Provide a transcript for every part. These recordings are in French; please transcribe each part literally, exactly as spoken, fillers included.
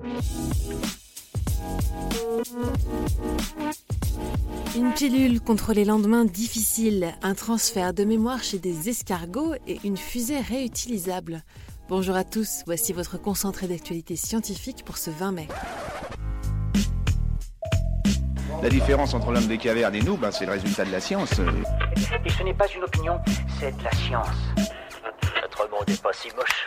Une pilule contre les lendemains difficiles, un transfert de mémoire chez des escargots et une fusée réutilisable. Bonjour à tous, voici votre concentré d'actualité scientifique pour ce vingt mai. La différence entre l'homme des cavernes et nous, ben, c'est le résultat de la science. Et ce n'est pas une opinion, c'est de la science. Notre monde n'est pas si moche.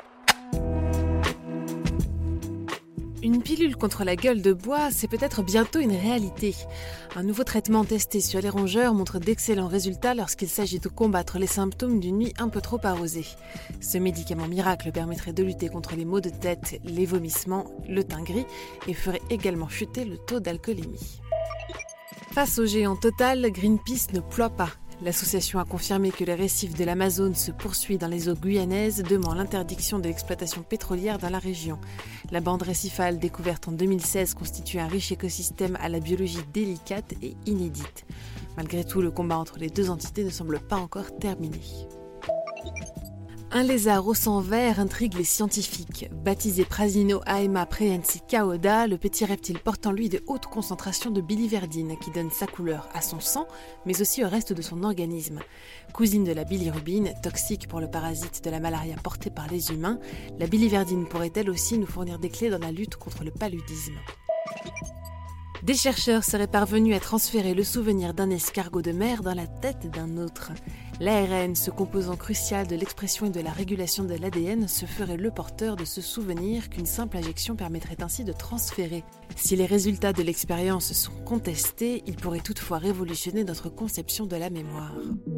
Une pilule contre la gueule de bois, c'est peut-être bientôt une réalité. Un nouveau traitement testé sur les rongeurs montre d'excellents résultats lorsqu'il s'agit de combattre les symptômes d'une nuit un peu trop arrosée. Ce médicament miracle permettrait de lutter contre les maux de tête, les vomissements, le teint gris et ferait également chuter le taux d'alcoolémie. Face au géant Total, Greenpeace ne ploie pas. L'association a confirmé que les récifs de l'Amazone se poursuivent dans les eaux guyanaises, demandant l'interdiction de l'exploitation pétrolière dans la région. La bande récifale découverte en deux mille seize constitue un riche écosystème à la biologie délicate et inédite. Malgré tout, le combat entre les deux entités ne semble pas encore terminé. Un lézard au sang vert intrigue les scientifiques. Baptisé Prasinohaema praensi cauda, le petit reptile porte en lui de hautes concentrations de biliverdine qui donne sa couleur à son sang, mais aussi au reste de son organisme. Cousine de la bilirubine, toxique pour le parasite de la malaria porté par les humains, la biliverdine pourrait elle aussi nous fournir des clés dans la lutte contre le paludisme. Des chercheurs seraient parvenus à transférer le souvenir d'un escargot de mer dans la tête d'un autre. L'A R N, ce composant crucial de l'expression et de la régulation de l'A D N, se ferait le porteur de ce souvenir qu'une simple injection permettrait ainsi de transférer. Si les résultats de l'expérience sont contestés, ils pourraient toutefois révolutionner notre conception de la mémoire.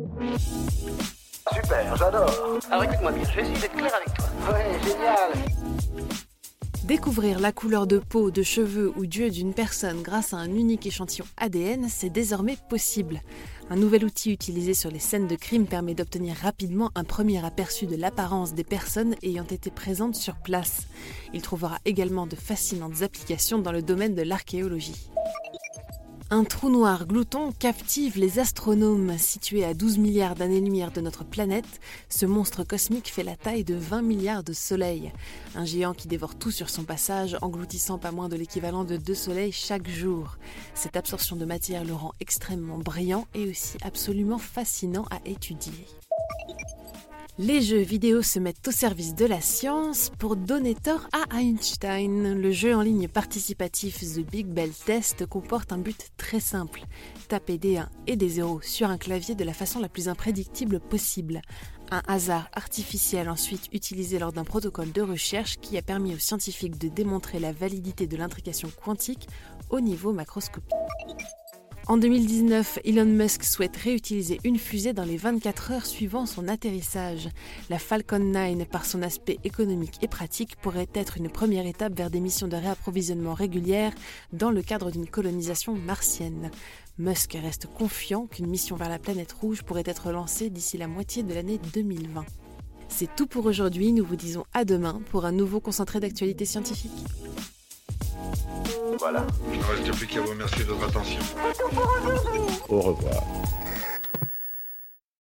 Super, j'adore. Alors écoute-moi bien, je vais essayer d'être clair avec toi. Ouais, génial. Découvrir la couleur de peau, de cheveux ou d'yeux d'une personne grâce à un unique échantillon A D N, c'est désormais possible. Un nouvel outil utilisé sur les scènes de crime permet d'obtenir rapidement un premier aperçu de l'apparence des personnes ayant été présentes sur place. Il trouvera également de fascinantes applications dans le domaine de l'archéologie. Un trou noir glouton captive les astronomes. Situé à douze milliards d'années-lumière de notre planète, ce monstre cosmique fait la taille de vingt milliards de soleils. Un géant qui dévore tout sur son passage, engloutissant pas moins de l'équivalent de deux soleils chaque jour. Cette absorption de matière le rend extrêmement brillant et aussi absolument fascinant à étudier. Les jeux vidéo se mettent au service de la science pour donner tort à Einstein. Le jeu en ligne participatif The Big Bell Test comporte un but très simple. Taper des un et des zéro sur un clavier de la façon la plus imprédictible possible. Un hasard artificiel ensuite utilisé lors d'un protocole de recherche qui a permis aux scientifiques de démontrer la validité de l'intrication quantique au niveau macroscopique. En deux mille dix-neuf, Elon Musk souhaite réutiliser une fusée dans les vingt-quatre heures suivant son atterrissage. La Falcon neuf, par son aspect économique et pratique, pourrait être une première étape vers des missions de réapprovisionnement régulières dans le cadre d'une colonisation martienne. Musk reste confiant qu'une mission vers la planète rouge pourrait être lancée d'ici la moitié de l'année deux mille vingt. C'est tout pour aujourd'hui, nous vous disons à demain pour un nouveau concentré d'actualité scientifique. Voilà. Il ne reste plus qu'à vous remercier de votre attention. Au revoir.